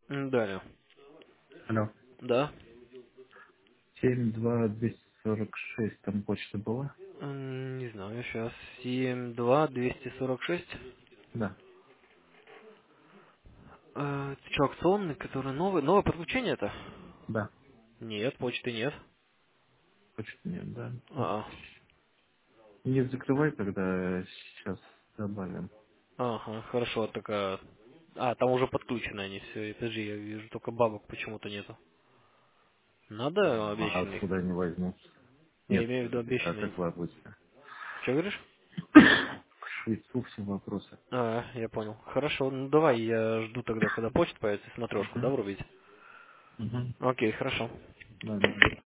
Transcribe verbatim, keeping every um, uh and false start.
М, Далее. Алло. Да? семь два двести сорок шесть, там почта была? М, Не знаю, сейчас. семь два двести сорок шесть. Да, Э, Это что, акционный, который новый? Новое подключение это? да. Нет, почты нет. Почты нет, да. А, Не закрывай, когда сейчас добавим. ага, хорошо, такая. А, там уже подключены они все. Подожди, я вижу, только бабок почему-то нету. Надо А обещанный? откуда они возьмутся? Я Нет, имею в виду подожди, а обещанный. как вы обычно? Что говоришь? К швейцу все вопросы. А, я понял. Хорошо, ну давай, я жду тогда, когда почта появится, смотрешку, Угу. да, врубить? Угу. Окей, хорошо. Да, да.